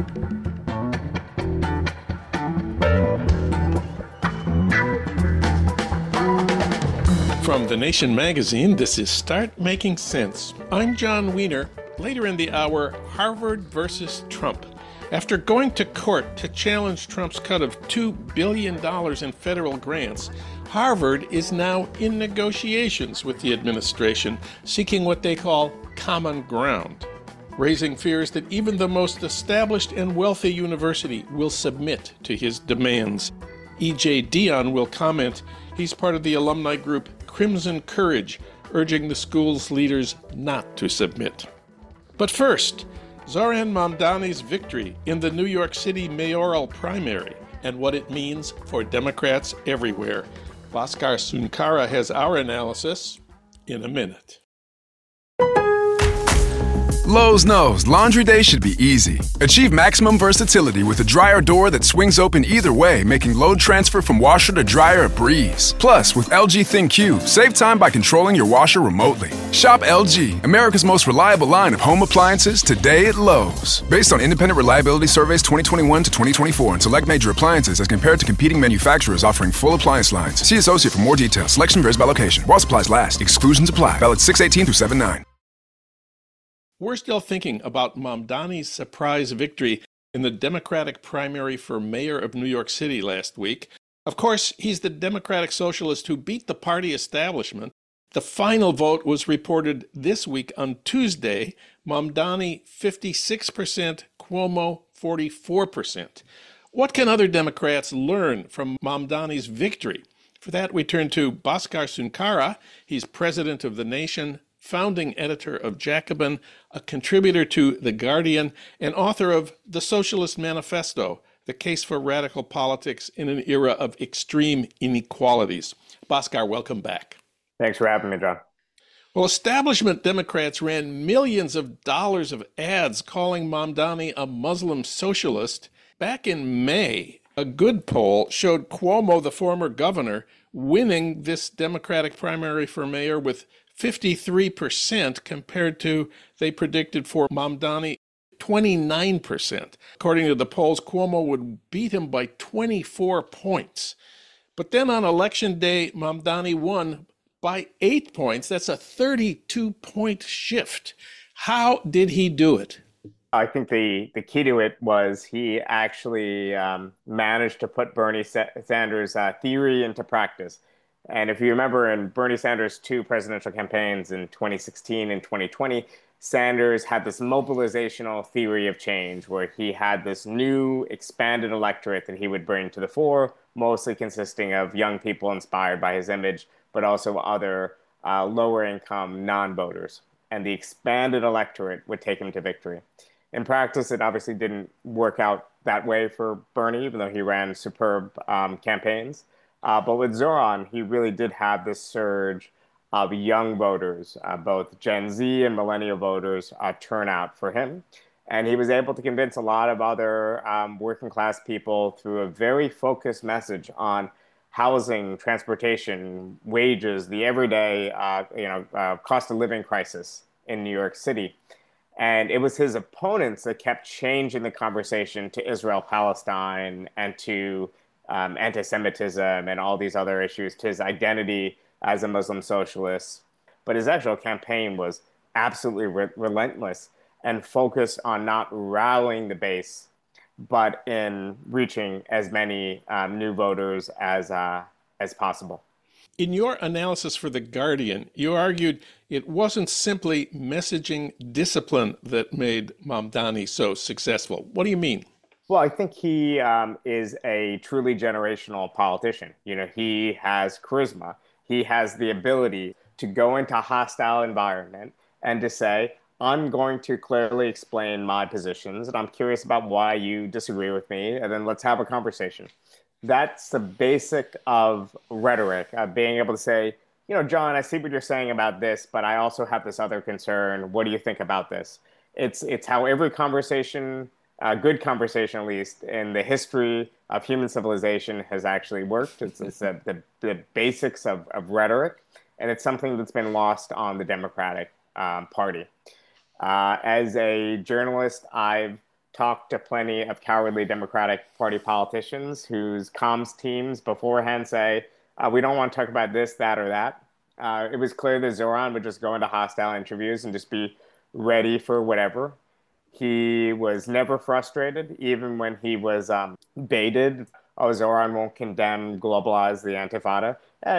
From The Nation magazine, this is Start Making Sense. I'm John Wiener. Later in the hour, Harvard versus Trump. After going to court to challenge Trump's cut of $2 billion in federal grants, Harvard is now in negotiations with the administration, seeking what they call common ground, raising fears that even the most established and wealthy university will submit to his demands. E.J. Dionne will comment. He's part of the alumni group Crimson Courage, urging the school's leaders not to submit. But first, Zohran Mamdani's victory in the New York City mayoral primary and what it means for Democrats everywhere. Bhaskar Sunkara has our analysis in a minute. Lowe's knows laundry day should be easy. Achieve maximum versatility with a dryer door that swings open either way, making load transfer from washer to dryer a breeze. Plus, with LG ThinQ, save time by controlling your washer remotely. Shop LG, America's most reliable line of home appliances, today at Lowe's. Based on independent reliability surveys 2021 to 2024 and select major appliances as compared to competing manufacturers offering full appliance lines. See associate for more details. Selection varies by location. While supplies last. Exclusions apply. Valid 6/18 through 7/9. We're still thinking about Mamdani's surprise victory in the Democratic primary for mayor of New York City last week. Of course, he's the Democratic socialist who beat the party establishment. The final vote was reported this week on Tuesday. Mamdani 56%, Cuomo 44%. What can other Democrats learn from Mamdani's victory? For that, we turn to Bhaskar Sunkara. He's president of The Nation, founding editor of Jacobin, a contributor to The Guardian, and author of The Socialist Manifesto, The Case for Radical Politics in an Era of Extreme Inequalities. Bhaskar, welcome back. Thanks for having me, John. Well, establishment Democrats ran millions of dollars of ads calling Mamdani a Muslim socialist. Back in May, a good poll showed Cuomo, the former governor, winning this Democratic primary for mayor with 53% compared to, they predicted for Mamdani, 29%. According to the polls, Cuomo would beat him by 24 points. But then on election day, Mamdani won by 8 points. That's a 32-point shift. How did he do it? I think the key to it was he actually managed to put Bernie Sanders' theory into practice. And if you remember in Bernie Sanders' two presidential campaigns in 2016 and 2020, Sanders had this mobilizational theory of change where he had this new expanded electorate that he would bring to the fore, mostly consisting of young people inspired by his image, but also other lower income non-voters. And the expanded electorate would take him to victory. In practice, it obviously didn't work out that way for Bernie, even though he ran superb campaigns. But with Zohran, he really did have this surge of young voters, both Gen Z and millennial voters, turn out for him. And he was able to convince a lot of other working class people through a very focused message on housing, transportation, wages, the everyday cost of living crisis in New York City. And it was his opponents that kept changing the conversation to Israel-Palestine and to anti-Semitism and all these other issues, to his identity as a Muslim socialist. But his actual campaign was absolutely relentless and focused on not rallying the base, but in reaching as many new voters as possible. In your analysis for The Guardian, you argued it wasn't simply messaging discipline that made Mamdani so successful. What do you mean? Well, I think he is a truly generational politician. You know, he has charisma. He has the ability to go into a hostile environment and to say, I'm going to clearly explain my positions, and I'm curious about why you disagree with me, and then let's have a conversation. That's the basic of rhetoric, being able to say, you know, John, I see what you're saying about this, but I also have this other concern. What do you think about this? It's how every conversation, good conversation at least, in the history of human civilization has actually worked. It's the basics of rhetoric, and it's something that's been lost on the Democratic Party. As a journalist, I've talked to plenty of cowardly Democratic Party politicians whose comms teams beforehand say, we don't want to talk about this, that, or that. It was clear that Zoran would just go into hostile interviews and just be ready for whatever. He was never frustrated, even when he was baited. Oh, Zoran won't condemn, globalize the Intifada.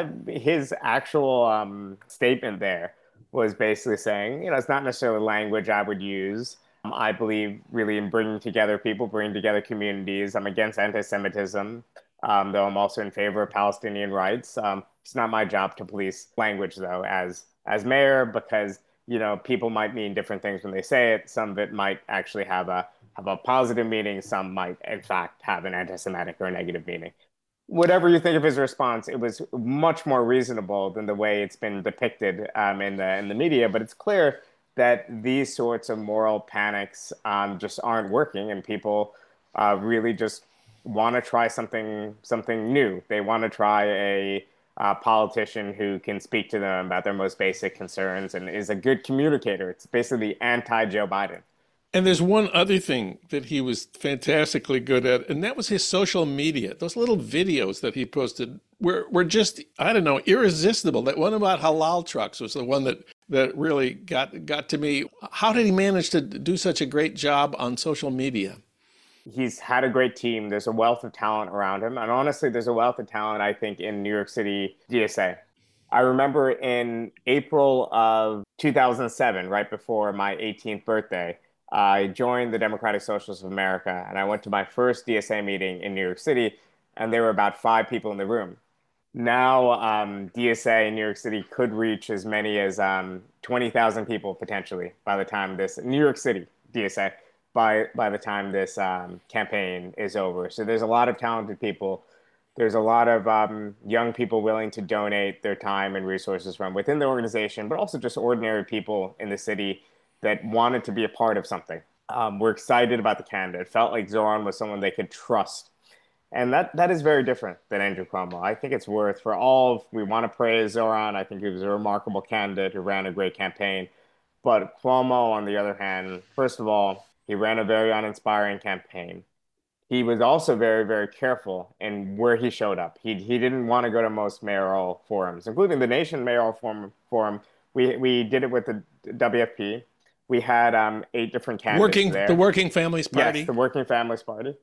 His actual statement there was basically saying, it's not necessarily language I would use. I believe really in bringing together people, bringing together communities. I'm against anti-Semitism, though I'm also in favor of Palestinian rights. It's not my job to police language, though, as mayor, because people might mean different things when they say it. Some of it might actually have a positive meaning. Some might, in fact, have an anti-Semitic or a negative meaning. Whatever you think of his response, it was much more reasonable than the way it's been depicted in the media. But it's clear that these sorts of moral panics just aren't working, and people really just want to try something new. They want to try a politician who can speak to them about their most basic concerns and is a good communicator. It's basically anti-Joe Biden. And there's one other thing that he was fantastically good at, and that was his social media. Those little videos that he posted were just, I don't know, irresistible. That one about halal trucks was the one that really got to me. How did he manage to do such a great job on social media? He's had a great team. There's a wealth of talent around him. And honestly, there's a wealth of talent, I think, in New York City DSA. I remember in April of 2007, right before my 18th birthday, I joined the Democratic Socialists of America, and I went to my first DSA meeting in New York City, and there were about 5 people in the room. Now, DSA in New York City could reach as many as 20,000 people potentially by the time this New York City DSA by the time this campaign is over. So there's a lot of talented people. There's a lot of young people willing to donate their time and resources from within the organization, but also just ordinary people in the city that wanted to be a part of something. We're excited about the candidate. It felt like Zoran was someone they could trust. And that is very different than Andrew Cuomo. I think it's worth, for all, we want to praise Zoran. I think he was a remarkable candidate who ran a great campaign. But Cuomo, on the other hand, first of all, he ran a very uninspiring campaign. He was also very, very careful in where he showed up. He didn't want to go to most mayoral forums, including the Nation Mayoral Forum. We did it with the WFP. We had 8 different candidates there. The Working Families Party. Yes, the Working Families Party.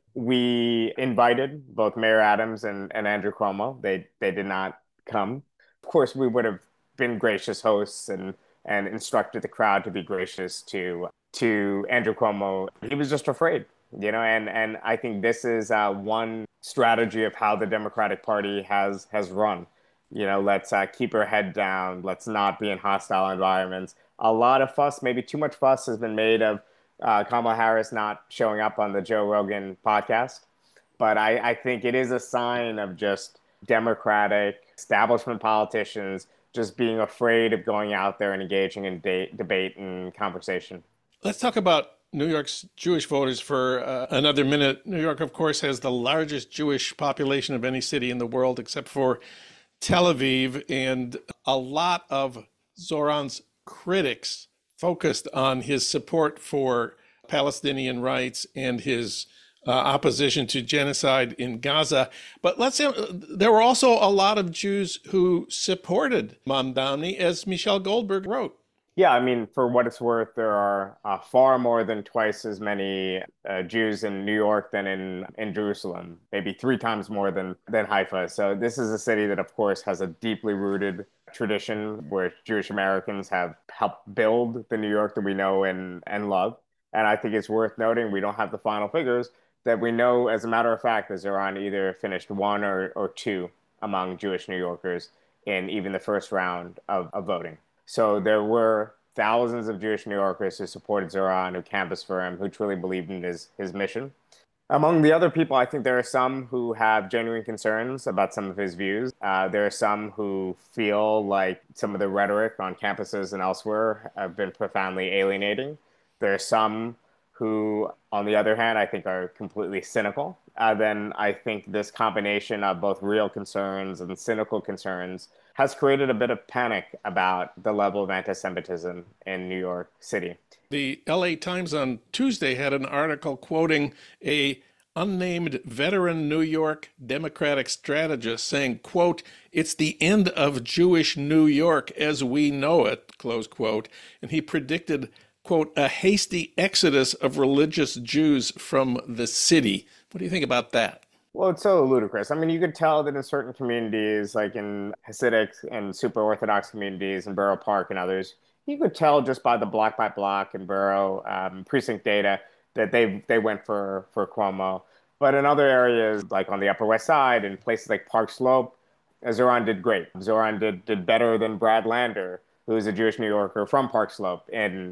We invited both Mayor Adams and Andrew Cuomo. They did not come. Of course, we would have been gracious hosts and instructed the crowd to be gracious to Andrew Cuomo. He was just afraid, and I think this is one strategy of how the Democratic Party has run. Let's keep our head down. Let's not be in hostile environments. A lot of fuss, maybe too much fuss, has been made of Kamala Harris not showing up on the Joe Rogan podcast. But I think it is a sign of just Democratic establishment politicians just being afraid of going out there and engaging in debate and conversation. Let's talk about New York's Jewish voters for another minute. New York, of course, has the largest Jewish population of any city in the world, except for Tel Aviv, and a lot of Zoran's critics focused on his support for Palestinian rights and his opposition to genocide in Gaza. But let's say there were also a lot of Jews who supported Mamdani, as Michelle Goldberg wrote. Yeah, I mean, for what it's worth, there are far more than twice as many Jews in New York than in Jerusalem, maybe 3 times more than Haifa. So this is a city that, of course, has a deeply rooted tradition where Jewish Americans have helped build the New York that we know and love. And I think it's worth noting, we don't have the final figures, that we know, as a matter of fact, that Zoran either finished 1 or 2 among Jewish New Yorkers in even the first round of voting. So there were thousands of Jewish New Yorkers who supported Zoran, who canvassed for him, who truly believed in his mission. Among the other people, I think there are some who have genuine concerns about some of his views. There are some who feel like some of the rhetoric on campuses and elsewhere have been profoundly alienating. There are some who, on the other hand, I think are completely cynical. Then I think this combination of both real concerns and cynical concerns has created a bit of panic about the level of anti-Semitism in New York City. The LA Times on Tuesday had an article quoting a unnamed veteran New York Democratic strategist saying, quote, "It's the end of Jewish New York as we know it," close quote. And he predicted, quote, "a hasty exodus of religious Jews from the city." What do you think about that? Well, it's so ludicrous. I mean, you could tell that in certain communities, like in Hasidic and super Orthodox communities in Borough Park and others, you could tell just by the block by block and borough precinct data that they went for Cuomo. But in other areas, like on the Upper West Side and places like Park Slope, Zoran did great. Zoran did better than Brad Lander, who is a Jewish New Yorker from Park Slope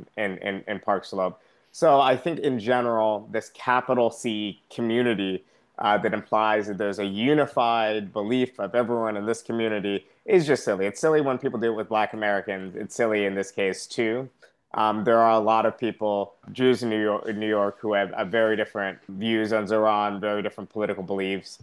in Park Slope. So I think in general, this capital C community that implies that there's a unified belief of everyone in this community is just silly. It's silly when people do it with Black Americans. It's silly in this case too. There are a lot of people, Jews in New York, who have very different views on Zoran, very different political beliefs.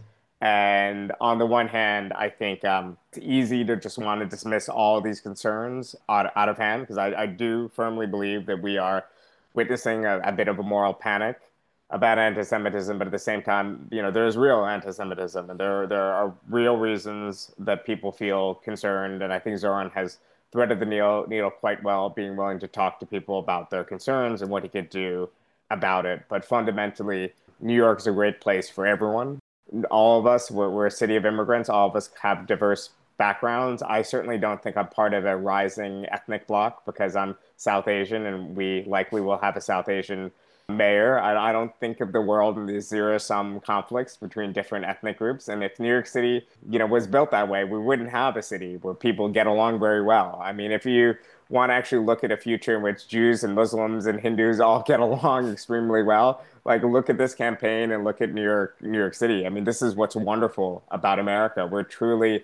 And on the one hand, I think it's easy to just want to dismiss all of these concerns out of hand, because I do firmly believe that we are witnessing a bit of a moral panic about anti-Semitism, but at the same time, there's real anti-Semitism, and there are real reasons that people feel concerned. And I think Zoran has threaded the needle quite well, being willing to talk to people about their concerns and what he could do about it. But fundamentally, New York is a great place for everyone. All of us, we're a city of immigrants. All of us have diverse backgrounds. I certainly don't think I'm part of a rising ethnic bloc because I'm South Asian, and we likely will have a South Asian mayor. I don't think of the world in these zero-sum conflicts between different ethnic groups. And if New York City, was built that way, we wouldn't have a city where people get along very well. I mean, if you want to actually look at a future in which Jews and Muslims and Hindus all get along extremely well, like look at this campaign and look at New York City. I mean, this is what's wonderful about America. We're truly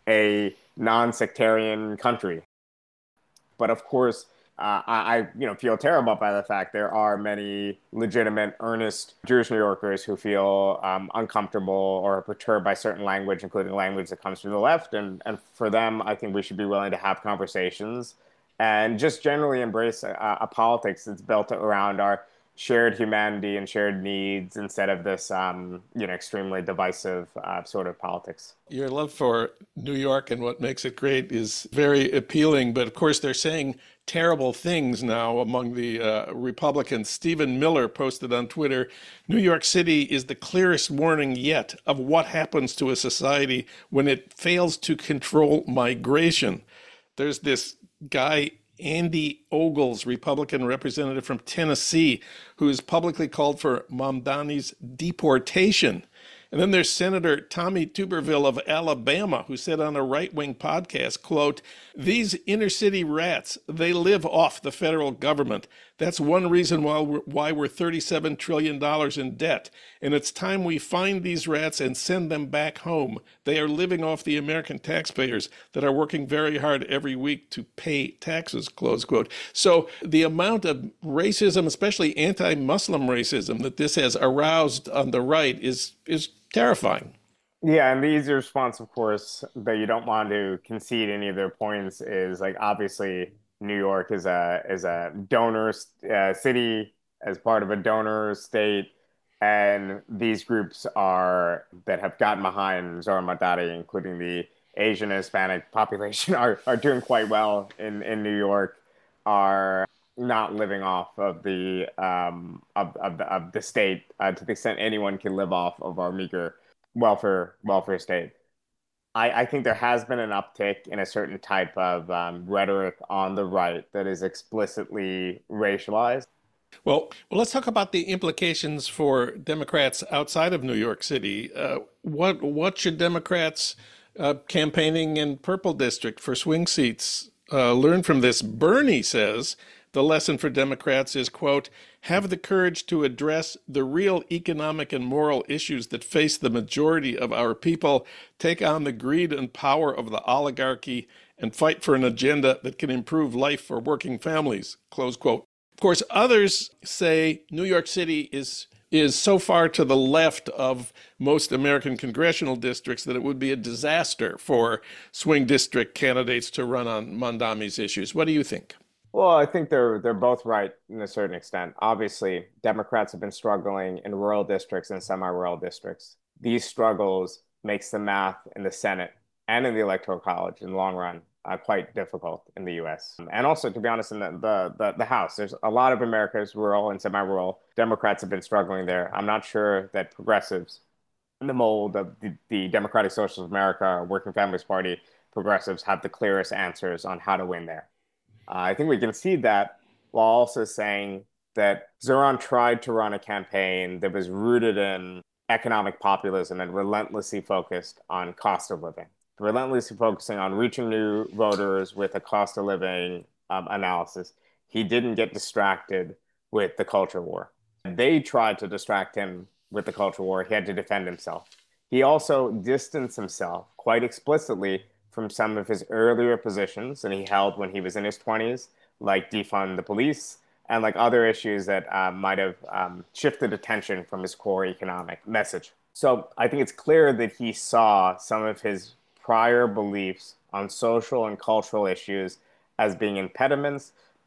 a non-sectarian country. But of course, I feel terrible by the fact there are many legitimate, earnest Jewish New Yorkers who feel uncomfortable or perturbed by certain language, including language that comes from the left. And for them, I think we should be willing to have conversations and just generally embrace a politics that's built around our shared humanity and shared needs instead of this, extremely divisive sort of politics. Your love for New York and what makes it great is very appealing, but of course they're saying terrible things now among the Republicans. Stephen Miller posted on Twitter, "New York City is the clearest warning yet of what happens to a society when it fails to control migration." There's this guy, Andy Ogles, Republican representative from Tennessee, who has publicly called for Mamdani's deportation. And then there's Senator Tommy Tuberville of Alabama, who said on a right-wing podcast, quote, "These inner-city rats, they live off the federal government. That's one reason why we're $37 trillion in debt. And it's time we find these rats and send them back home. They are living off the American taxpayers that are working very hard every week to pay taxes," close quote. So the amount of racism, especially anti-Muslim racism, that this has aroused on the right is terrifying. Yeah, and the easy response, of course, that you don't want to concede any of their points is like obviously New York is a donor city as part of a donor state, and these groups that have gotten behind Zohran Mamdani, including the Asian and Hispanic population, are doing quite well in New York, are not living off of the state to the extent anyone can live off of our meager welfare state. I think there has been an uptick in a certain type of rhetoric on the right that is explicitly racialized. Well, let's talk about the implications for Democrats outside of New York City. What should Democrats campaigning in Purple District for swing seats learn from this? Bernie says the lesson for Democrats is, quote, "have the courage to address the real economic and moral issues that face the majority of our people, take on the greed and power of the oligarchy, and fight for an agenda that can improve life for working families," close quote. Of course, others say New York City is is so far to the left of most American congressional districts that it would be a disaster for swing district candidates to run on Mondami's issues. What do you think? Well, I think they're both right in a certain extent. Obviously, Democrats have been struggling in rural districts and semi-rural districts. These struggles makes the math in the Senate and in the Electoral College in the long run quite difficult in the U.S. And also, to be honest, in the House, there's a lot of America's rural and semi-rural Democrats have been struggling there. I'm not sure that progressives in the mold of the Democratic Socialists of America or Working Families Party progressives have the clearest answers on how to win there. I think we can see that while also saying that Zoran tried to run a campaign that was rooted in economic populism and relentlessly focused on cost of living, relentlessly focusing on reaching new voters with a cost of living analysis. He didn't get distracted with the culture war. They tried to distract him with the culture war. He had to defend himself. He also distanced himself quite explicitly from some of his earlier positions and he held when he was in his 20s, like defund the police and like other issues that might have shifted attention from his core economic message. So I think it's clear that he saw some of his prior beliefs on social and cultural issues as being impediments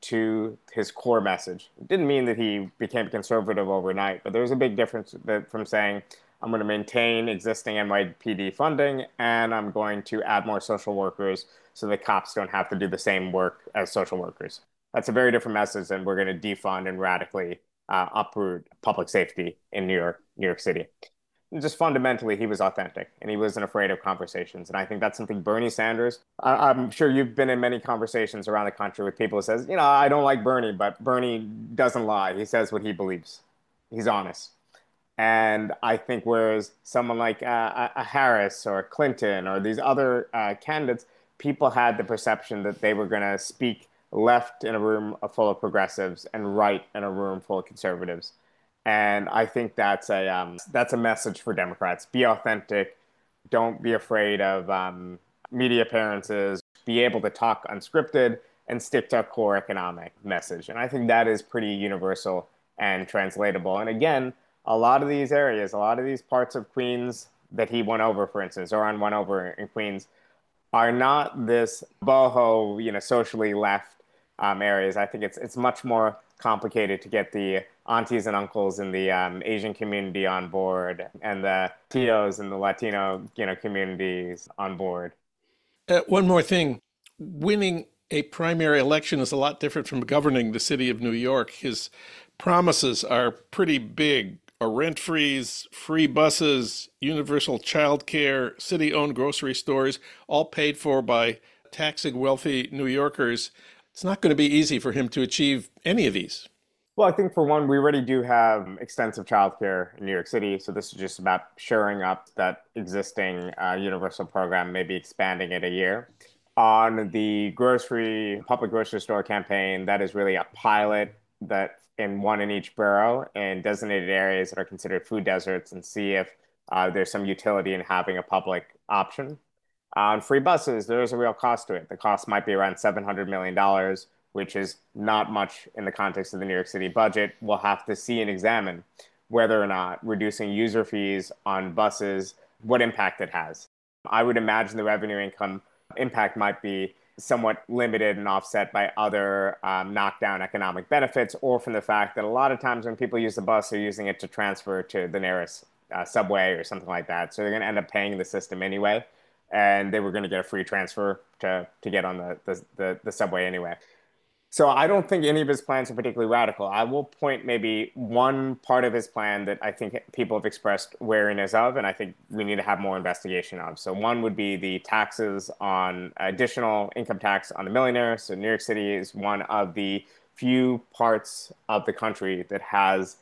to his core message. It didn't mean that he became conservative overnight, but there was a big difference from saying, I'm going to maintain existing NYPD funding, and I'm going to add more social workers so the cops don't have to do the same work as social workers. That's a very different message than we're going to defund and radically uproot public safety in New York City. And just fundamentally, he was authentic, and he wasn't afraid of conversations. And I think that's something Bernie Sanders, I'm sure you've been in many conversations around the country with people who says, I don't like Bernie, but Bernie doesn't lie. He says what he believes. He's honest. And I think whereas someone like a Harris or Clinton or these other candidates, people had the perception that they were going to speak left in a room full of progressives and right in a room full of conservatives. And I think that's a message for Democrats. Be authentic. Don't be afraid of media appearances. Be able to talk unscripted and stick to a core economic message. And I think that is pretty universal and translatable. And again, a lot of these areas, a lot of these parts of Queens that he won over, for instance, or won over in Queens, are not this boho, socially left areas. I think it's much more complicated to get the aunties and uncles in the Asian community on board and the Tios and the Latino, communities on board. One more thing, winning a primary election is a lot different from governing the city of New York. His promises are pretty big. A rent freeze, free buses, universal child care, city-owned grocery stores, all paid for by taxing wealthy New Yorkers. It's not going to be easy for him to achieve any of these. Well, I think for one, we already do have extensive childcare in New York City. So this is just about shoring up that existing universal program, maybe expanding it a year. On the public grocery store campaign, that is really a pilot that in one in each borough in designated areas that are considered food deserts and see if there's some utility in having a public option. On free buses, there is a real cost to it. The cost might be around $700 million, which is not much in the context of the New York City budget. We'll have to see and examine whether or not reducing user fees on buses, what impact it has. I would imagine the revenue income impact might be somewhat limited and offset by other knockdown economic benefits, or from the fact that a lot of times when people use the bus, they're using it to transfer to the nearest subway or something like that. So they're going to end up paying the system anyway, and they were going to get a free transfer to get on the subway anyway. So I don't think any of his plans are particularly radical. I will point maybe one part of his plan that I think people have expressed wariness of, and I think we need to have more investigation of. So one would be the taxes on additional income tax on the millionaires. So New York City is one of the few parts of the country that has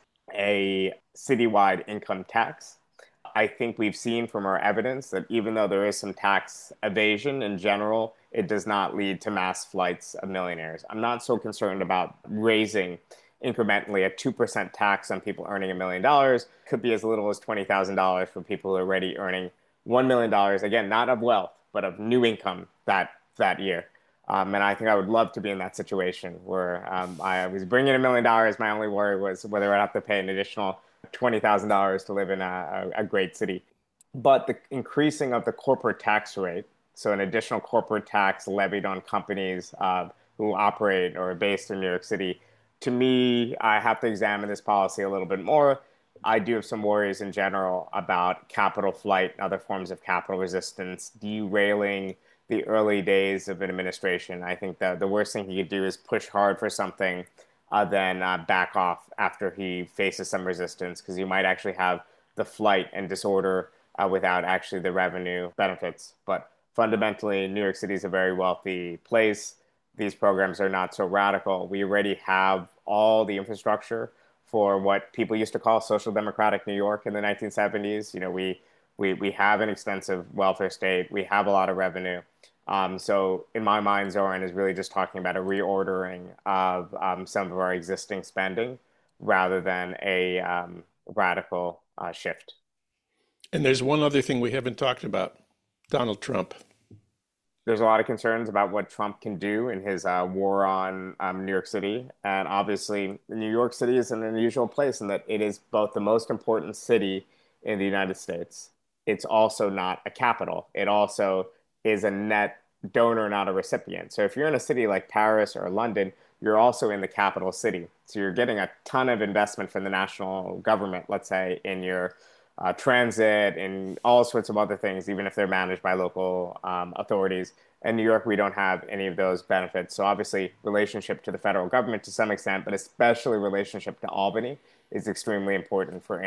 a citywide income tax. I think we've seen from our evidence that even though there is some tax evasion in general, it does not lead to mass flights of millionaires. I'm not so concerned about raising incrementally a 2% tax on people earning $1 million. Could be as little as $20,000 for people who are already earning $1 million. Again, not of wealth, but of new income that year. And I think I would love to be in that situation where I was bringing $1 million. My only worry was whether I'd have to pay an additional $20,000 to live in a great city. But the increasing of the corporate tax rate, so an additional corporate tax levied on companies who operate or are based in New York City, to me, I have to examine this policy a little bit more. I do have some worries in general about capital flight and other forms of capital resistance derailing the early days of an administration. I think that the worst thing he could do is push hard for something, then back off after he faces some resistance, because you might actually have the flight and disorder without actually the revenue benefits. But fundamentally, New York City is a very wealthy place. These programs are not so radical. We already have all the infrastructure for what people used to call social democratic New York in the 1970s. We have an extensive welfare state. We have a lot of revenue. So in my mind, Zoran is really just talking about a reordering of some of our existing spending rather than a radical shift. And there's one other thing we haven't talked about, Donald Trump. There's a lot of concerns about what Trump can do in his war on New York City. And obviously, New York City is an unusual place in that it is both the most important city in the United States. It's also not a capital. It also is a net donor, not a recipient. So if you're in a city like Paris or London, you're also in the capital city. So you're getting a ton of investment from the national government, let's say, in your transit and all sorts of other things, even if they're managed by local authorities. In New York, we don't have any of those benefits. So obviously, relationship to the federal government to some extent, but especially relationship to Albany is extremely important for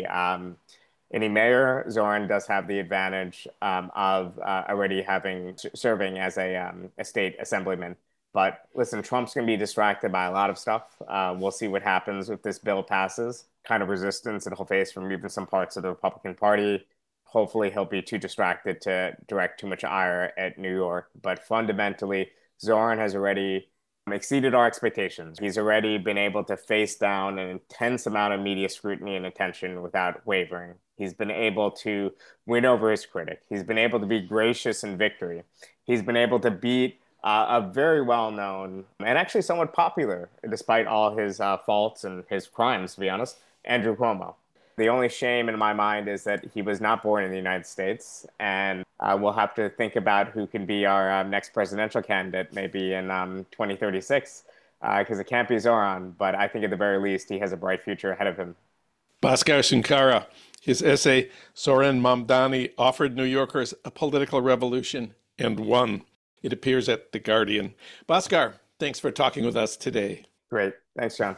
any mayor. Zoran does have the advantage of already serving as a state assemblyman. But listen, Trump's going to be distracted by a lot of stuff. We'll see what happens if this bill passes, kind of resistance that he'll face from even some parts of the Republican Party. Hopefully, he'll be too distracted to direct too much ire at New York. But fundamentally, Zoran has already exceeded our expectations. He's already been able to face down an intense amount of media scrutiny and attention without wavering. He's been able to win over his critic. He's been able to be gracious in victory. He's been able to beat a very well-known and actually somewhat popular, despite all his faults and his crimes, to be honest, Andrew Cuomo. The only shame in my mind is that he was not born in the United States, and we'll have to think about who can be our next presidential candidate, maybe in 2036, because it can't be Zoran, but I think at the very least he has a bright future ahead of him. Bhaskar Sunkara, his essay, Zoran Mamdani Offered New Yorkers a Political Revolution and Won. It appears at The Guardian. Bhaskar, thanks for talking with us today. Great. Thanks, John.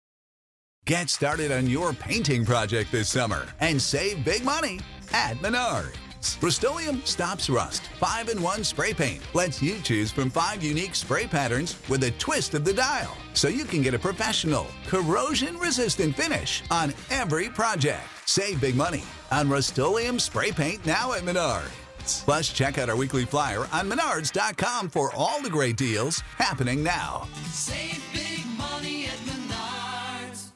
Get started on your painting project this summer and save big money at Menards. Rust-Oleum Stops Rust 5-in-1 spray paint lets you choose from 5 unique spray patterns with a twist of the dial, so you can get a professional, corrosion-resistant finish on every project. Save big money on Rust-Oleum spray paint now at Menards. Plus, check out our weekly flyer on Menards.com for all the great deals happening now. Save big money at Menards.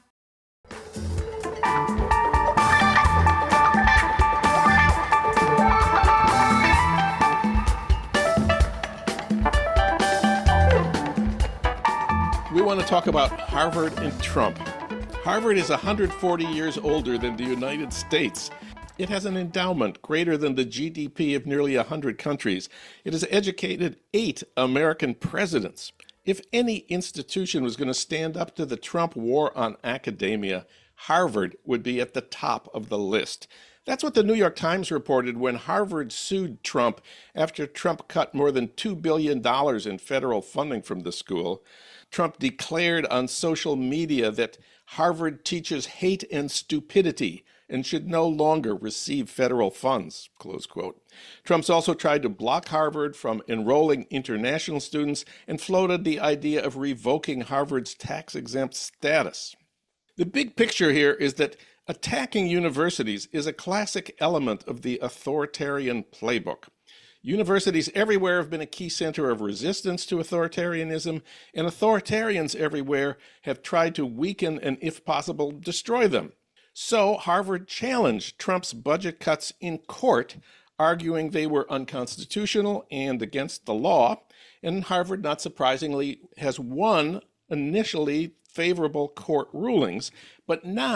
We want to talk about Harvard and Trump. Harvard is 140 years older than the United States. It has an endowment greater than the GDP of nearly 100 countries. It has educated 8 American presidents. If any institution was going to stand up to the Trump war on academia, Harvard would be at the top of the list. That's what the New York Times reported when Harvard sued Trump after Trump cut more than $2 billion in federal funding from the school. Trump declared on social media that Harvard teaches hate and stupidity and should no longer receive federal funds, close quote. Trump's also tried to block Harvard from enrolling international students and floated the idea of revoking Harvard's tax-exempt status. The big picture here is that attacking universities is a classic element of the authoritarian playbook. Universities everywhere have been a key center of resistance to authoritarianism, and authoritarians everywhere have tried to weaken and, if possible, destroy them. So Harvard challenged Trump's budget cuts in court, arguing they were unconstitutional and against the law. And Harvard, not surprisingly, has won initially favorable court rulings. But now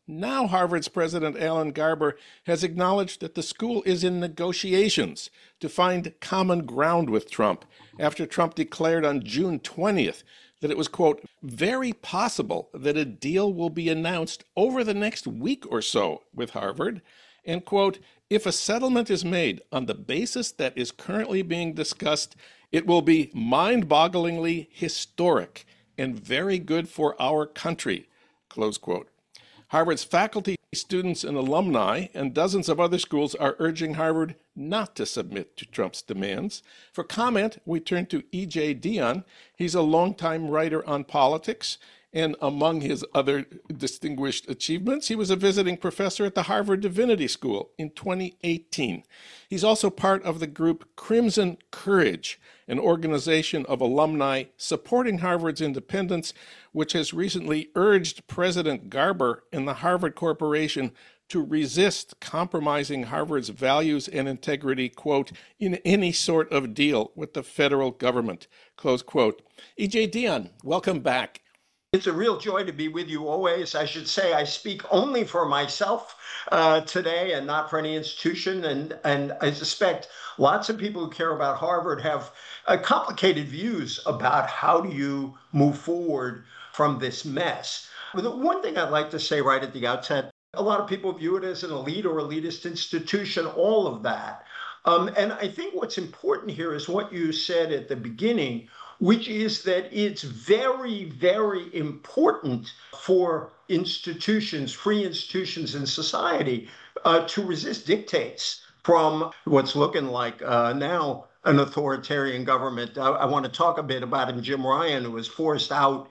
Now, Harvard's President Alan Garber has acknowledged that the school is in negotiations to find common ground with Trump after Trump declared on June 20th that it was, quote, very possible that a deal will be announced over the next week or so with Harvard, and, quote, if a settlement is made on the basis that is currently being discussed, it will be mind-bogglingly historic and very good for our country, close quote. Harvard's faculty, students, and alumni and dozens of other schools are urging Harvard not to submit to Trump's demands. For comment, we turn to E.J. Dionne. He's a longtime writer on politics, and among his other distinguished achievements, he was a visiting professor at the Harvard Divinity School in 2018. He's also part of the group Crimson Courage, an organization of alumni supporting Harvard's independence, which has recently urged President Garber and the Harvard Corporation to resist compromising Harvard's values and integrity, quote, in any sort of deal with the federal government, close quote. E.J. Dionne, welcome back. It's a real joy to be with you always. I should say I speak only for myself today and not for any institution. And I suspect lots of people who care about Harvard have complicated views about how do you move forward from this mess. But the one thing I'd like to say right at the outset, a lot of people view it as an elite or elitist institution, all of that. And I think what's important here is what you said at the beginning, which is that it's very, very important for institutions, free institutions in society, to resist dictates from what's looking like now an authoritarian government. I want to talk a bit about Jim Ryan, who was forced out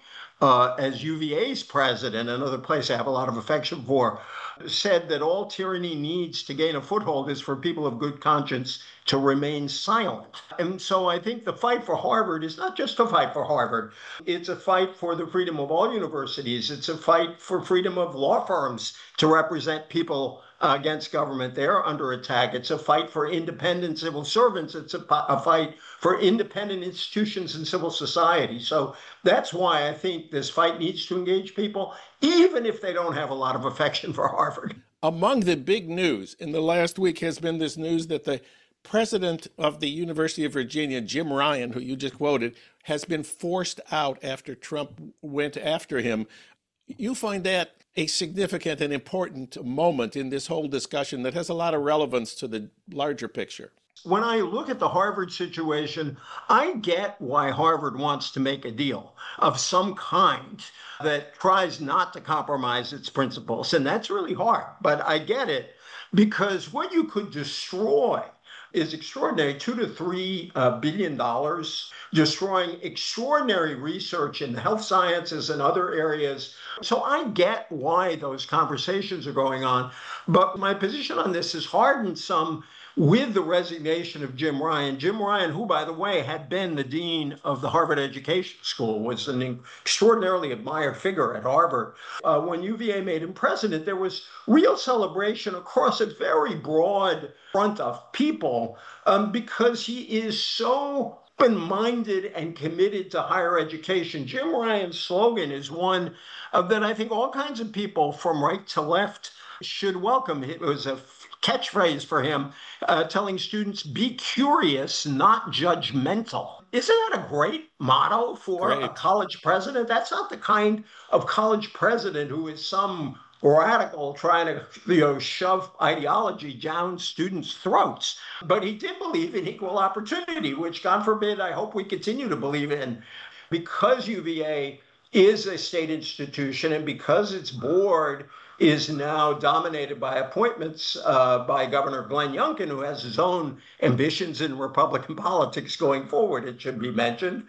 as UVA's president, another place I have a lot of affection for, said that all tyranny needs to gain a foothold is for people of good conscience to remain silent. And so I think the fight for Harvard is not just a fight for Harvard. It's a fight for the freedom of all universities. It's a fight for freedom of law firms to represent people against government. They're under attack. It's a fight for independent civil servants. It's a fight for independent institutions and civil society. So that's why I think this fight needs to engage people, even if they don't have a lot of affection for Harvard. Among the big news in the last week has been this news that the president of the University of Virginia, Jim Ryan, who you just quoted, has been forced out after Trump went after him. You find that a significant and important moment in this whole discussion that has a lot of relevance to the larger picture. When I look at the Harvard situation, I get why Harvard wants to make a deal of some kind that tries not to compromise its principles. And that's really hard, but I get it, because what you could destroy is extraordinary, $2 to $3 billion, destroying extraordinary research in the health sciences and other areas. So I get why those conversations are going on, but my position on this is hardened some with the resignation of Jim Ryan. Jim Ryan, who, by the way, had been the dean of the Harvard Education School, was an extraordinarily admired figure at Harvard. When UVA made him president, there was real celebration across a very broad front of people because he is so open-minded and committed to higher education. Jim Ryan's slogan is one that I think all kinds of people from right to left should welcome. It was a catchphrase for him, telling students, be curious, not judgmental. Isn't that a great motto for a college president? That's not the kind of college president who is some radical trying to shove ideology down students' throats. But he did believe in equal opportunity, which, God forbid, I hope we continue to believe in. Because UVA is a state institution and because its board is now dominated by appointments by Governor Glenn Youngkin, who has his own ambitions in Republican politics going forward, it should be mentioned.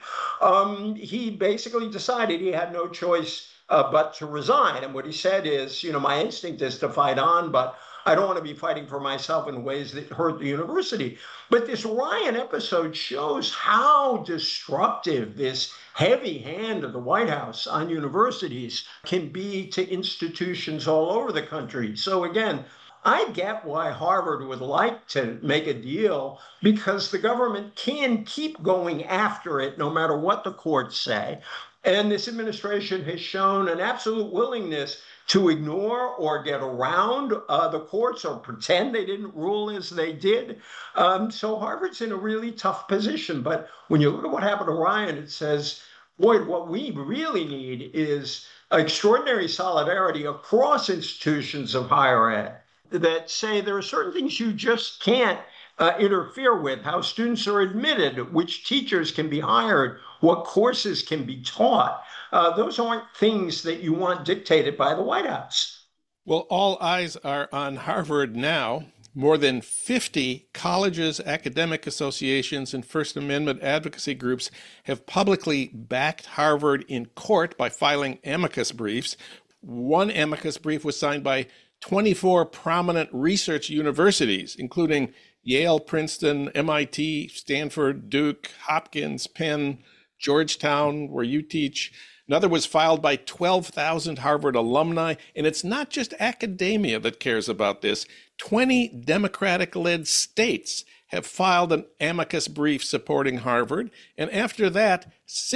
He basically decided he had no choice but to resign. And what he said is, my instinct is to fight on, but I don't want to be fighting for myself in ways that hurt the university. But this Ryan episode shows how destructive this heavy hand of the White House on universities can be to institutions all over the country. So again, I get why Harvard would like to make a deal, because the government can keep going after it no matter what the courts say. And this administration has shown an absolute willingness to ignore or get around the courts or pretend they didn't rule as they did. So Harvard's in a really tough position. But when you look at what happened to Ryan, it says, boy, what we really need is extraordinary solidarity across institutions of higher ed that say there are certain things you just can't interfere with, how students are admitted, which teachers can be hired, what courses can be taught. Those aren't things that you want dictated by the White House. Well, all eyes are on Harvard now. More than 50 colleges, academic associations, and First Amendment advocacy groups have publicly backed Harvard in court by filing amicus briefs. One amicus brief was signed by 24 prominent research universities, including Yale, Princeton, MIT, Stanford, Duke, Hopkins, Penn, Georgetown, where you teach. Another was filed by 12,000 Harvard alumni. And it's not just academia that cares about this. 20 Democratic-led states have filed an amicus brief supporting Harvard. And after that,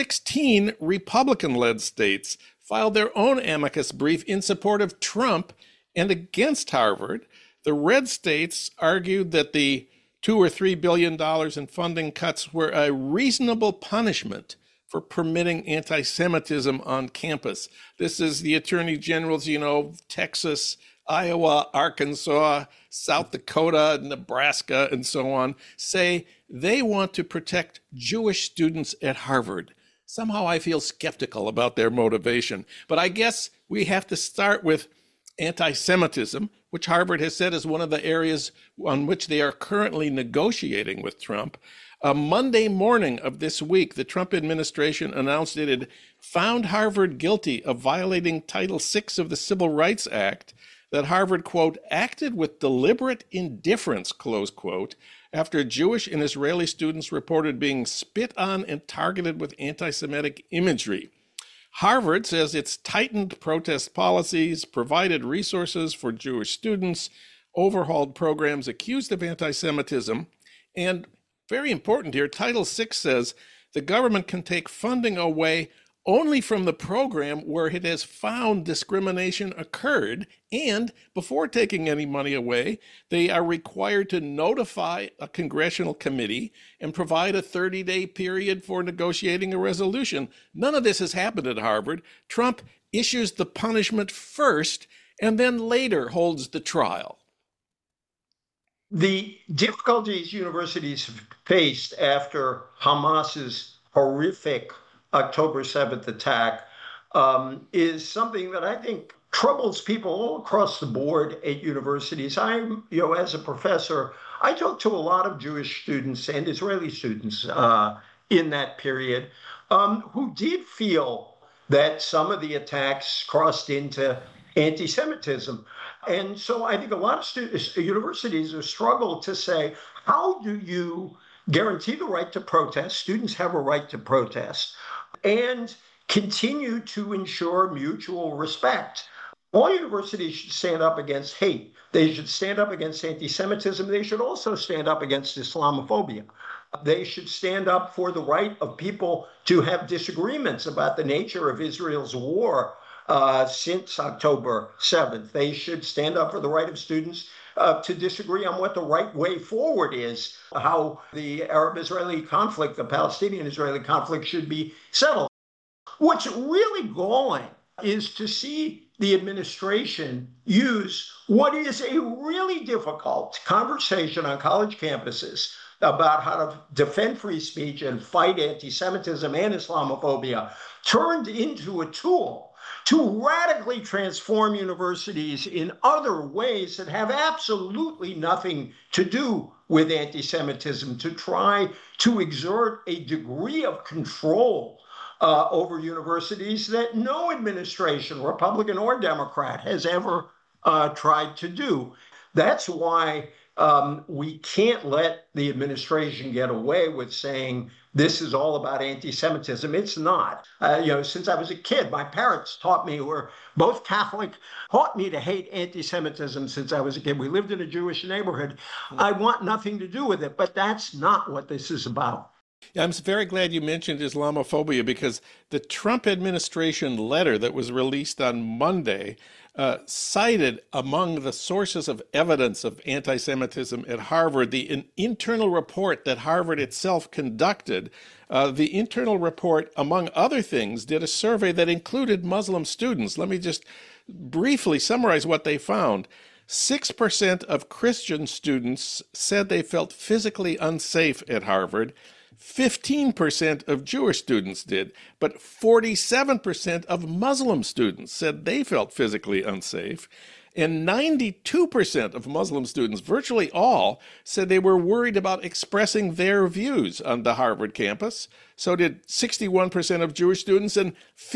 16 Republican-led states filed their own amicus brief in support of Trump and against Harvard. The red states argued that the $2 or $3 billion in funding cuts were a reasonable punishment for permitting anti-Semitism on campus. This is the attorney generals, Texas, Iowa, Arkansas, South Dakota, Nebraska, and so on, say they want to protect Jewish students at Harvard. Somehow I feel skeptical about their motivation, but I guess we have to start with anti-Semitism, which Harvard has said is one of the areas on which they are currently negotiating with Trump. Monday morning of this week, the Trump administration announced it had found Harvard guilty of violating Title VI of the Civil Rights Act, that Harvard, quote, acted with deliberate indifference, close quote, after Jewish and Israeli students reported being spit on and targeted with anti-Semitic imagery. Harvard says it's tightened protest policies, provided resources for Jewish students, overhauled programs accused of anti-Semitism, and very important here, Title VI says the government can take funding away only from the program where it has found discrimination occurred, and before taking any money away, they are required to notify a congressional committee and provide a 30-day period for negotiating a resolution. None of this has happened at Harvard. Trump issues the punishment first and then later holds the trial. The difficulties universities have faced after Hamas's horrific October 7th attack is something that I think troubles people all across the board at universities. As a professor, I talked to a lot of Jewish students and Israeli students in that period who did feel that some of the attacks crossed into anti-Semitism. And so I think a lot of universities have struggled to say, how do you guarantee the right to protest? Students have a right to protest, and continue to ensure mutual respect. All universities should stand up against hate. They should stand up against anti-Semitism. They should also stand up against Islamophobia. They should stand up for the right of people to have disagreements about the nature of Israel's war since October 7th. They should stand up for the right of students to disagree on what the right way forward is, how the Arab-Israeli conflict, the Palestinian-Israeli conflict should be settled. What's really galling is to see the administration use what is a really difficult conversation on college campuses about how to defend free speech and fight anti-Semitism and Islamophobia, turned into a tool to radically transform universities in other ways that have absolutely nothing to do with anti-Semitism, to try to exert a degree of control over universities that no administration, Republican or Democrat, has ever tried to do. That's why we can't let the administration get away with saying this is all about anti-Semitism. It's not. Since I was a kid, my parents taught me, who were both Catholic, taught me to hate anti-Semitism since I was a kid. We lived in a Jewish neighborhood. I want nothing to do with it, but that's not what this is about. I'm very glad you mentioned Islamophobia because the Trump administration letter that was released on Monday cited among the sources of evidence of anti Semitism at Harvard an internal report that Harvard itself conducted. The internal report, among other things, did a survey that included Muslim students. Let me just briefly summarize what they found. 6% of Christian students said they felt physically unsafe at Harvard. 15% of Jewish students did, but 47% of Muslim students said they felt physically unsafe. And 92% of Muslim students, virtually all, said they were worried about expressing their views on the Harvard campus. So did 61% of Jewish students and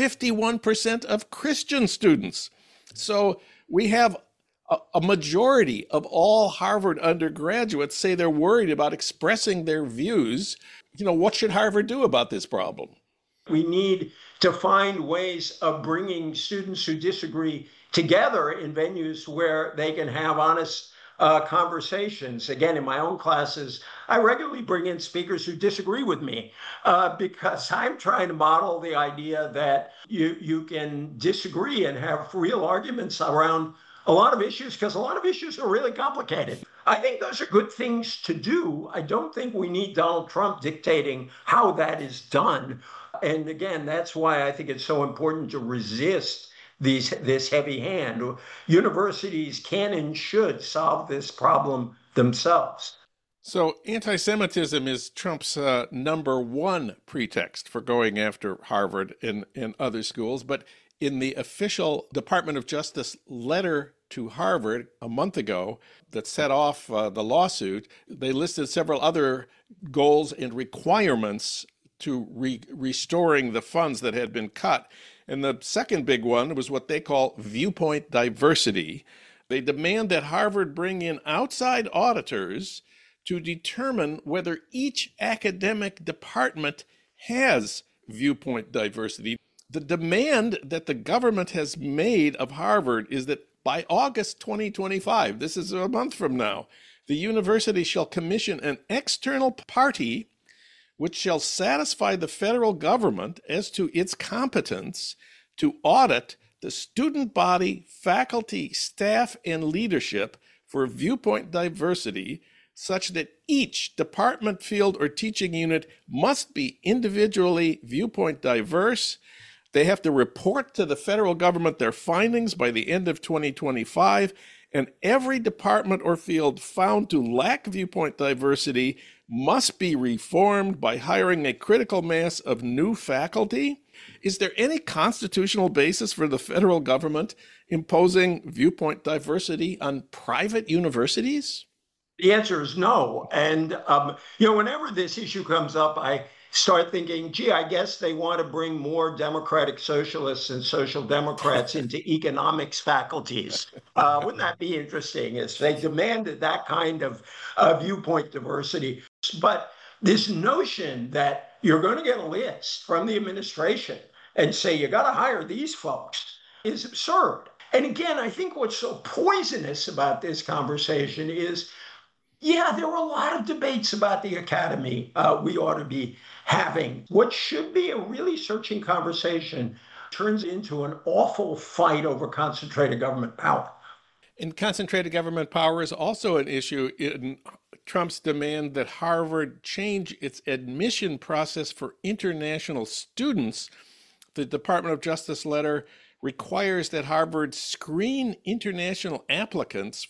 51% of Christian students. So we have a majority of all Harvard undergraduates say they're worried about expressing their views. What should Harvard do about this problem? We need to find ways of bringing students who disagree together in venues where they can have honest conversations. Again, in my own classes, I regularly bring in speakers who disagree with me because I'm trying to model the idea that you can disagree and have real arguments around a lot of issues, because a lot of issues are really complicated. I think those are good things to do. I don't think we need Donald Trump dictating how that is done. And again, that's why I think it's so important to resist this heavy hand. Universities can and should solve this problem themselves. So anti-Semitism is Trump's number one pretext for going after Harvard and other schools. But in the official Department of Justice letter to Harvard a month ago that set off the lawsuit, they listed several other goals and requirements to restoring the funds that had been cut. And the second big one was what they call viewpoint diversity. They demand that Harvard bring in outside auditors to determine whether each academic department has viewpoint diversity. The demand that the government has made of Harvard is that by August 2025, this is a month from now, the university shall commission an external party which shall satisfy the federal government as to its competence to audit the student body, faculty, staff, and leadership for viewpoint diversity, such that each department, field, or teaching unit must be individually viewpoint diverse. They have to report to the federal government their findings by the end of 2025, and every department or field found to lack viewpoint diversity must be reformed by hiring a critical mass of new faculty. Is there any constitutional basis for the federal government imposing viewpoint diversity on private universities? The answer is no. And, whenever this issue comes up, I start thinking, gee, I guess they want to bring more democratic socialists and social democrats into economics faculties. Wouldn't that be interesting if they demanded that kind of viewpoint diversity? But this notion that you're going to get a list from the administration and say, you got to hire these folks is absurd. And again, I think what's so poisonous about this conversation is, yeah, there were a lot of debates about the academy we ought to be having. What should be a really searching conversation turns into an awful fight over concentrated government power. And concentrated government power is also an issue in Trump's demand that Harvard change its admission process for international students. The Department of Justice letter requires that Harvard screen international applicants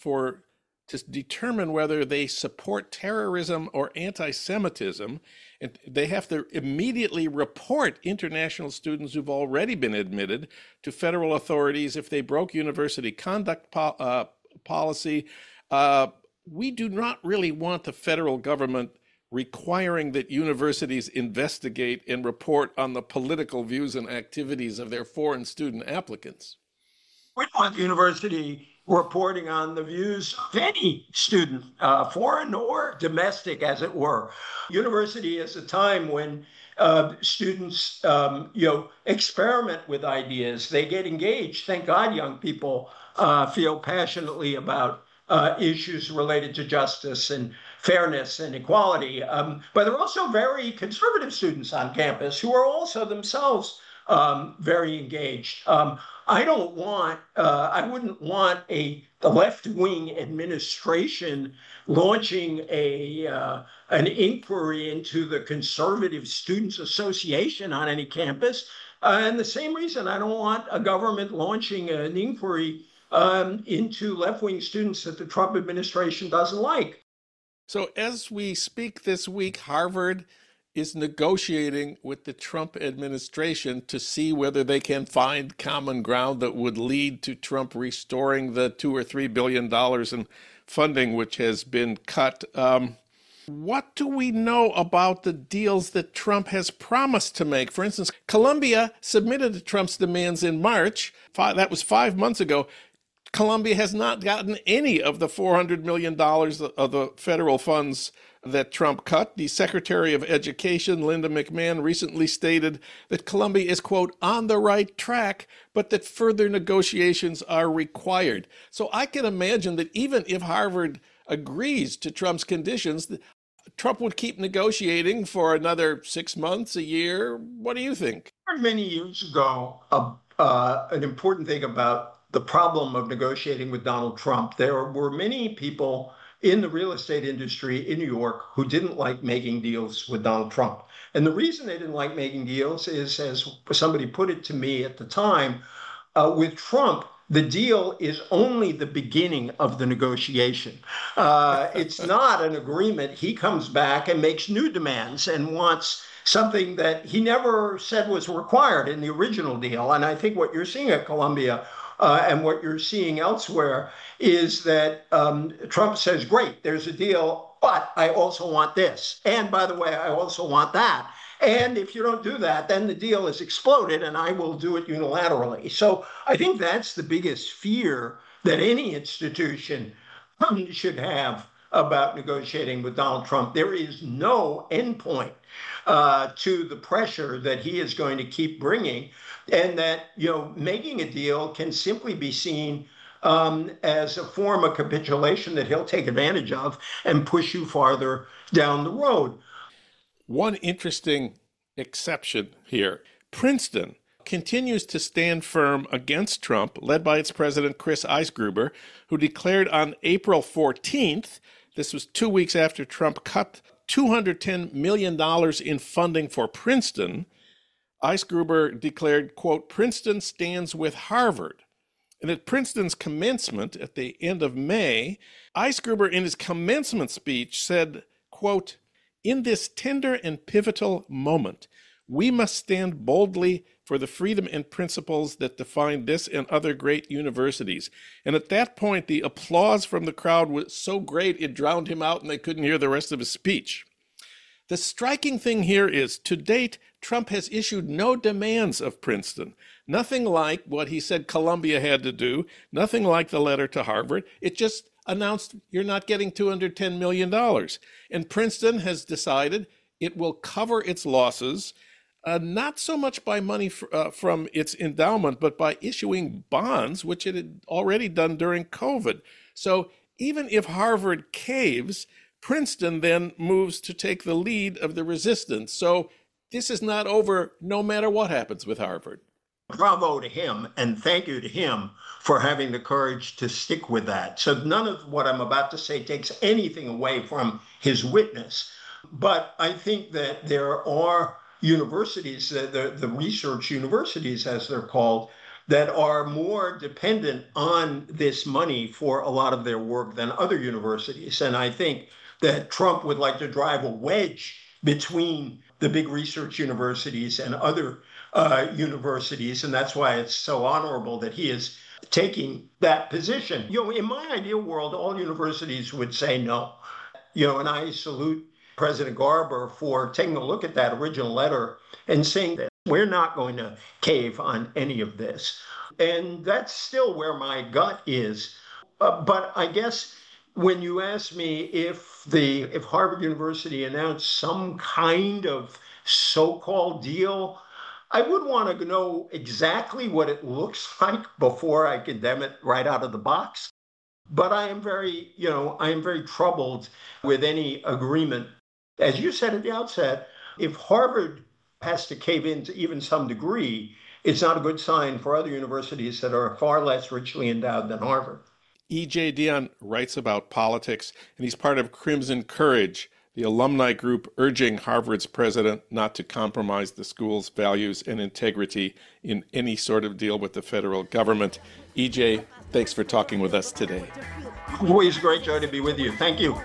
to determine whether they support terrorism or anti-Semitism. And they have to immediately report international students who've already been admitted to federal authorities if they broke university conduct policy. We do not really want the federal government requiring that universities investigate and report on the political views and activities of their foreign student applicants. We don't want the university reporting on the views of any student, foreign or domestic, as it were. University is a time when students, experiment with ideas. They get engaged. Thank God young people feel passionately about issues related to justice and fairness and equality. But there are also very conservative students on campus who are also themselves very engaged. I wouldn't want the left-wing administration launching an inquiry into the Conservative Students Association on any campus. And the same reason I don't want a government launching an inquiry into left-wing students that the Trump administration doesn't like. So as we speak this week, Harvard is negotiating with the Trump administration to see whether they can find common ground that would lead to Trump restoring the $2 or $3 billion in funding, which has been cut. What do we know about the deals that Trump has promised to make? For instance, Columbia submitted to Trump's demands in March. That was 5 months ago. Columbia has not gotten any of the $400 million of the federal funds that Trump cut. The Secretary of Education, Linda McMahon, recently stated that Columbia is, quote, on the right track, but that further negotiations are required. So I can imagine that even if Harvard agrees to Trump's conditions, Trump would keep negotiating for another 6 months, a year. What do you think? Many years ago, an important thing about the problem of negotiating with Donald Trump, there were many people in the real estate industry in New York who didn't like making deals with Donald Trump. And the reason they didn't like making deals is, as somebody put it to me at the time, with Trump, the deal is only the beginning of the negotiation. It's not an agreement. He comes back and makes new demands and wants something that he never said was required in the original deal. And I think what you're seeing at Columbia and what you're seeing elsewhere is that Trump says, great, there's a deal, but I also want this. And by the way, I also want that. And if you don't do that, then the deal is exploded and I will do it unilaterally. So I think that's the biggest fear that any institution should have about negotiating with Donald Trump. There is no endpoint to the pressure that he is going to keep bringing, and that, making a deal can simply be seen as a form of capitulation that he'll take advantage of and push you farther down the road. One interesting exception here. Princeton continues to stand firm against Trump, led by its president, Chris Eisgruber, who declared on April 14th, this was 2 weeks after Trump cut $210 million in funding for Princeton. Eisgruber declared, quote, Princeton stands with Harvard. And at Princeton's commencement at the end of May, Eisgruber in his commencement speech said, quote, in this tender and pivotal moment, we must stand boldly for the freedom and principles that define this and other great universities. And at that point, the applause from the crowd was so great it drowned him out and they couldn't hear the rest of his speech. The striking thing here is, to date, Trump has issued no demands of Princeton. Nothing like what he said Columbia had to do, nothing like the letter to Harvard. It just announced you're not getting $210 million. And Princeton has decided it will cover its losses, not so much by money from its endowment, but by issuing bonds, which it had already done during COVID. So even if Harvard caves, Princeton then moves to take the lead of the resistance. So this is not over no matter what happens with Harvard. Bravo to him, and thank you to him for having the courage to stick with that. So none of what I'm about to say takes anything away from his witness. But I think that there are universities, the research universities, as they're called, that are more dependent on this money for a lot of their work than other universities. And I think that Trump would like to drive a wedge between the big research universities and other universities. And that's why it's so honorable that he is taking that position. In my ideal world, all universities would say no. And I salute President Garber for taking a look at that original letter and saying that we're not going to cave on any of this. And that's still where my gut is. But I guess when you ask me if Harvard University announced some kind of so-called deal, I would want to know exactly what it looks like before I condemn it right out of the box. But I am very troubled with any agreement. As you said at the outset, if Harvard has to cave in to even some degree, it's not a good sign for other universities that are far less richly endowed than Harvard. E.J. Dionne writes about politics, and he's part of Crimson Courage, the alumni group urging Harvard's president not to compromise the school's values and integrity in any sort of deal with the federal government. E.J., thanks for talking with us today. Always a great joy to be with you. Thank you.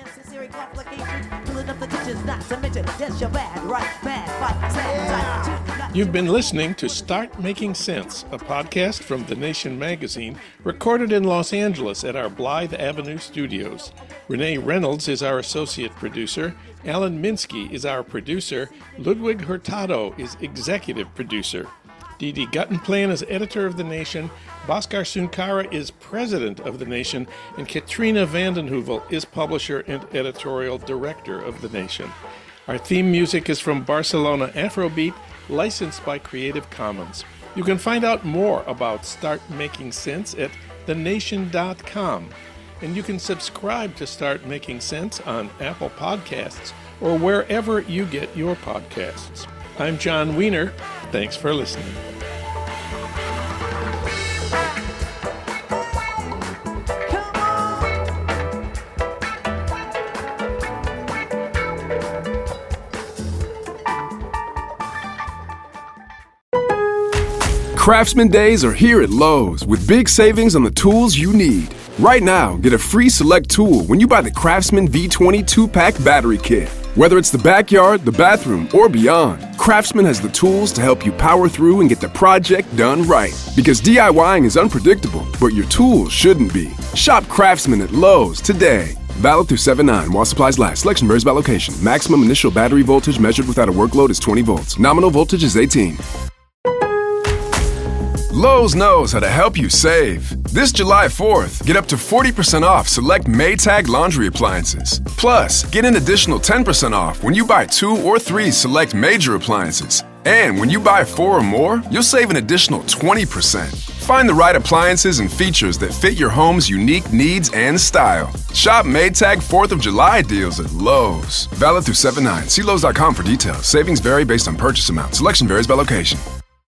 You've been listening to Start Making Sense, a podcast from The Nation magazine, recorded in Los Angeles at our Blythe Avenue studios. Renee Reynolds is our associate producer. Alan Minsky is our producer. Ludwig Hurtado is executive producer. Didi Guttenplan is editor of The Nation. Bhaskar Sunkara is president of The Nation. And Katrina vanden Heuvel is publisher and editorial director of The Nation. Our theme music is from Barcelona Afrobeat, licensed by Creative Commons. You can find out more about Start Making Sense at thenation.com. And you can subscribe to Start Making Sense on Apple Podcasts or wherever you get your podcasts. I'm John Wiener. Thanks for listening. Craftsman Days are here at Lowe's with big savings on the tools you need. Right now, get a free select tool when you buy the Craftsman V20 2-pack battery kit. Whether it's the backyard, the bathroom, or beyond, Craftsman has the tools to help you power through and get the project done right. Because DIYing is unpredictable, but your tools shouldn't be. Shop Craftsman at Lowe's today. Valid through 7/9 while supplies last. Selection varies by location. Maximum initial battery voltage measured without a workload is 20 volts. Nominal voltage is 18. Lowe's knows how to help you save. This July 4th, get up to 40% off select Maytag laundry appliances. Plus, get an additional 10% off when you buy 2 or 3 select major appliances. And when you buy 4 or more, you'll save an additional 20%. Find the right appliances and features that fit your home's unique needs and style. Shop Maytag 4th of July deals at Lowe's. Valid through 7/9. See Lowe's.com for details. Savings vary based on purchase amount. Selection varies by location.